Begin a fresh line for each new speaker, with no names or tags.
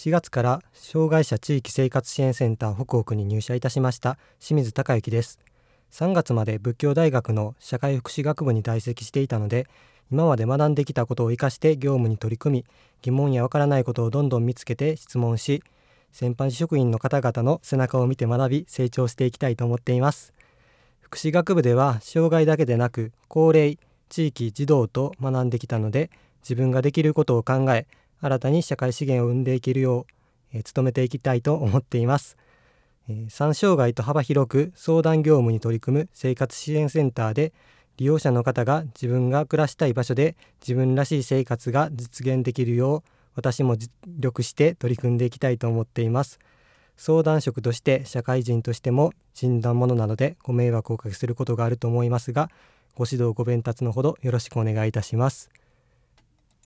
4月から障害者地域生活支援センター北奥に入社いたしました清水孝之です。3月まで仏教大学の社会福祉学部に在籍していたので、今まで学んできたことを生かして業務に取り組み、疑問やわからないことをどんどん見つけて質問し、先輩職員の方々の背中を見て学び成長していきたいと思っています。福祉学部では障害だけでなく高齢、地域、児童と学んできたので、自分ができることを考え、新たに社会資源を生んでいけるよう、努めていきたいと思っています。3障害と幅広く相談業務に取り組む生活支援センターで、利用者の方が自分が暮らしたい場所で自分らしい生活が実現できるよう、私も尽力して取り組んでいきたいと思っています。相談職として社会人としても診断者なのでご迷惑をおかけすることがあると思いますが、ご指導ご鞭撻のほどよろしくお願いいたします。